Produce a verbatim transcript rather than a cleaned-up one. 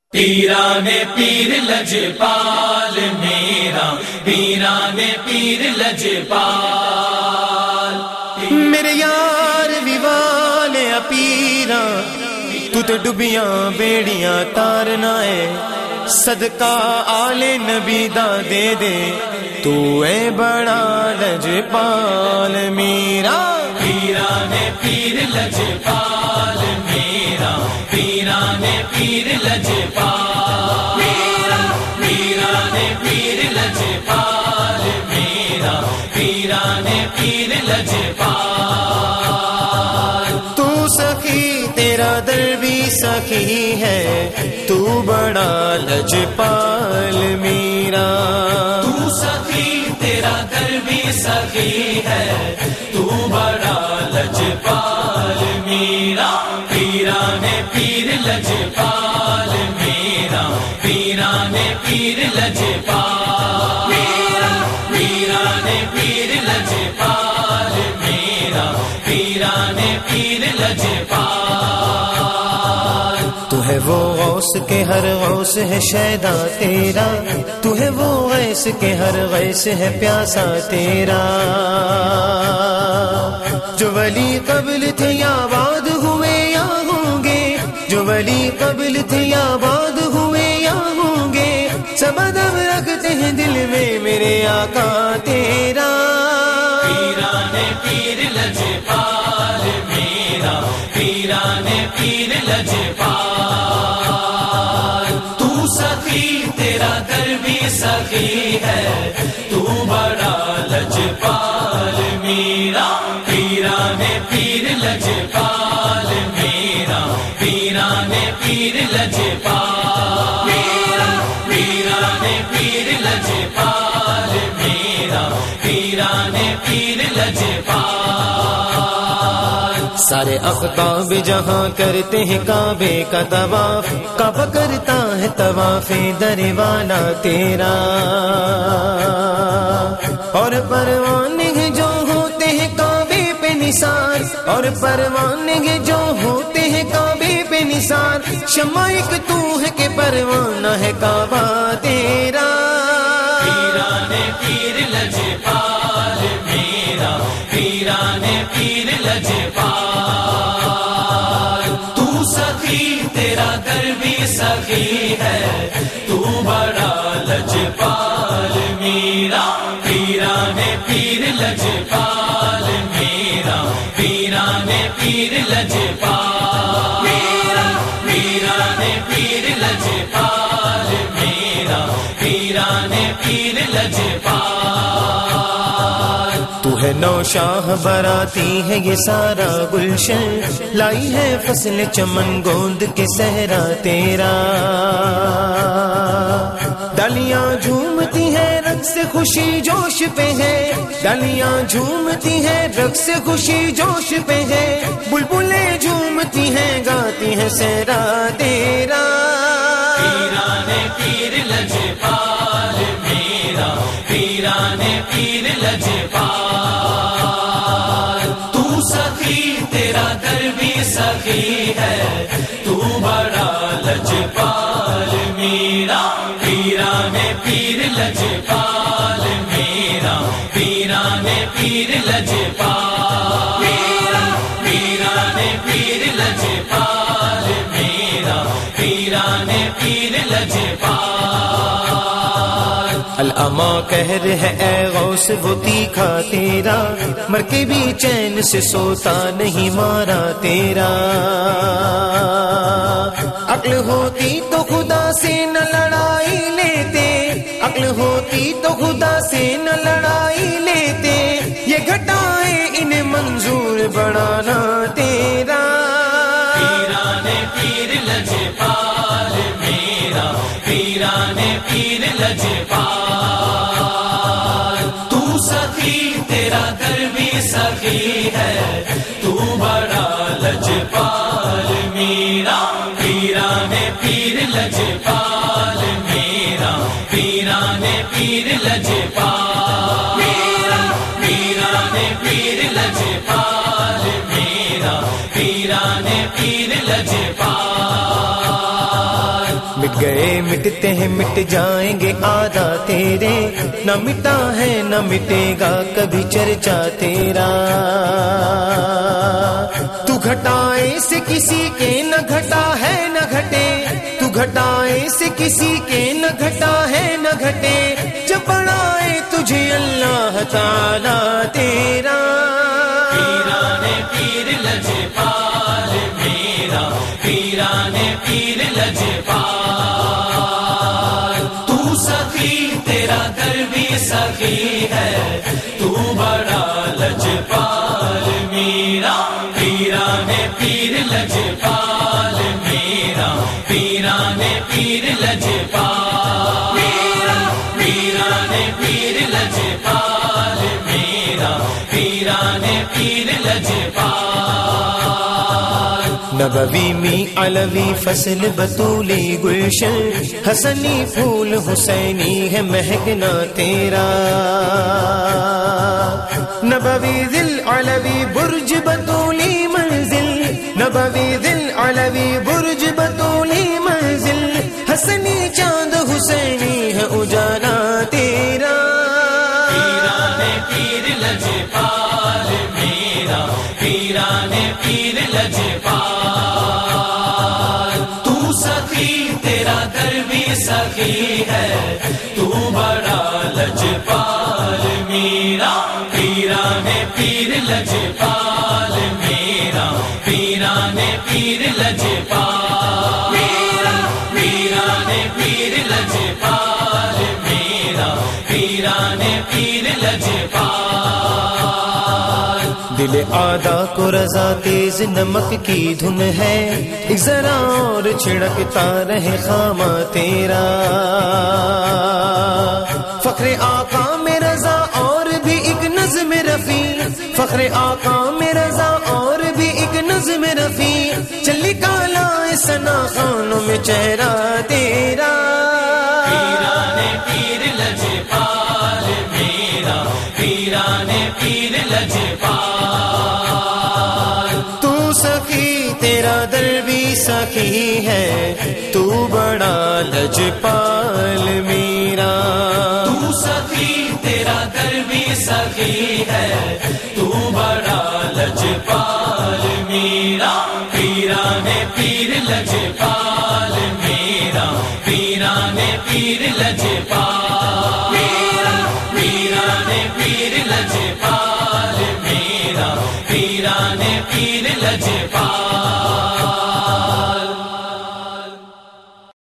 پیرانے پیر لجپال میرا، پیرانے پیر لجپال میرے یار ویوال پیرا، تو تے ڈبیاں بیڑیاں تارنا ہے، صدقہ آل نبی دا دے دے، تو اے بڑا لجپال میرا۔ پیرانے پیر لجپال میرا، پیرانے پیر لجپال میرا، پیرانے پیر لجپال میرا، پیرانے پیر لجپال۔ تو سخی تیرا در بھی سخی ہے، تو بڑا لجپال میرا۔ تو سخی تیرا در بھی سخی ہے، تو بڑا لجپال میرا۔ پیرانے پیر لجپال میرا، پیرانے پیر لجپال میرا، پیرانے پیر لجپال میرا، پیرانے پیر لجپال۔ تو ہے وہ غوث کے ہر غوث ہے شیدا تیرا، تو ہے وہ غیث کے ہر غیث ہے پیاسا تیرا۔ جو ولی قبل تھے یا بعد ہوئے یا ہوں گے، جو ولی قبل تھے یا بعد ہوئے یا ہوں گے، سب ادب رکھتے ہیں دل میں میرے آقا تیرا۔ پیرانے پیر لجپال میرا، پیرانے پیر لجپال۔ تو سخی تیرا در بھی سخی ہے، تو بڑا لجپال میرا۔ پیرانے پیر لجپال میرا، پیرانے پیر لجپال میرا، پیرانے پیر لجپال میرا، پیرانے پیر لجپال۔ سارے افتاب جہاں کرتے ہیں کعبے کا طواف، کعبہ کرتا ہے طواف در والا تیرا۔ اور پروانے جو ہوتے ہیں کعبے پہ نثار، اور پروانے جو ہوتے ہیں کعبے پہ نثار، شمع ایک تو ہے کہ پروانہ ہے کعبہ تیرا۔ پیرانے پیر لجپال میرا، پیرانے پیر لجپال۔ تو سخی تیرا در بھی سخی ہے، تو بڑا لجپال میرا۔ پیرانے پیر لجپال میرا، پیرانے پیر لجپال میرا، پیرانے پیر لجپال میرا، پیرانے پیر لجپال۔ تو ہے نو شاہ براتی ہے یہ سارا گلشن، لائی ہے فصل چمن گوند کے صحرا تیرا۔ ڈالیاں جھومتی ہیں رقص خوشی جوش پہ ہے، ڈالیاں جھومتی ہیں رقص خوشی جوش پہ ہے، بلبلیں جھومتی ہیں گاتی ہیں صحرا تیرا۔ پیرانے پیر لجپال میرا، پیرانے پیر لجپال۔ تو سخی تیرا در بھی سخی ہے، تو بڑا لجپال میرا۔ پیرانے پیر لجپال میرا، پیرانے پیر لجپال میرا، پیرانے پیر لجپال میرا، پیرانے پیر لجپال۔ العما قہر ہے اے غوث وہ تیکھا تیرا، مر کے بھی چین سے سوتا نہیں مارا تیرا۔ عقل ہوتی تو خدا سے نہ لڑائی لیتے، عقل ہوتی تو خدا سے نہ لڑائی لیتے، یہ گھٹائیں انہیں منظور بڑھانا تیرا۔ پیرانے پیر لجپال میرا، پیرانے پیر لجپال۔ تو سخی تیرا در بھی سخی ہے، تو بڑا لجپال میرا۔ پیرانے پیر لجپال میرا، پیرانے پیر لجپال میرا، پیرانے پیر لجپال میرا، پیرانے پیر لجپال۔ مٹ گئے مٹتے ہیں مٹ جائیں گے آدھا تیرے، نہ مٹا ہے نہ مٹے گا کبھی چرچا تیرا۔ تو گھٹائے سے کسی کے نہ گھٹا ہے نہ گھٹے، تو گھٹائے سے کسی کے نہ گھٹا ہے نہ گھٹے، جب بڑھائے تجھے اللہ تعالی تیرا۔ پیرانے پیر لجپال میرا، پیرانے پیر لجپال، تو سخی تیرا در بھی سخی ہے، تو بڑا لجپال میرا، پیرانے پیر لجپال میرا، پیرانے پیر لجپال میرا، پیرانے پیر لجپال میرا، پیرانے پیر لجپال۔ نبوی می علوی فصل بطولی گلشن، حسنی پھول حسینی ہے مہکنا تیرا۔ نبوی دل علوی برج بطولی منزل، نبوی دل علوی برج بطولی منزل، حسنی چاند حسینی ہے اجالا تیرا۔ پیرانے پیر لجپال میرا، پیرانے پیر لجپال، تو سخی تیرا در بھی سخی ہے، تو بڑا لجپال میرا، پیرانے پیر لجپال میرا، پیرانے پیر لجپال میرا، پیرانے پیر لجپال میرا، پیرانے پیر لجپال۔ دل آدھا کو رضا تیز نمک کی دھن ہے، ایک ذرا اور چھڑکتا رہے خامہ تیرا۔ فخر آقا میں رضا اور بھی ایک نظم رفیع، فخر آقا میں رضا اور بھی ایک نظم رفیع، چلی کالا سنا خانوں میں چہرہ تیرا۔ پیرانے پیر لجپال میرا، پیرانے پیر لجپال، تو سخی تیرا در بھی سخی ہے، تو بڑا لجپال میرا۔ تو سخی تیرا در بھی سخی ہے، تو بڑا لجپال میرا، پیرانے پیر لجپال میرا، پیرانے پیر لجپال میرا، پیرانے پیر لجپال میرا، پیرانے پیر لجپال۔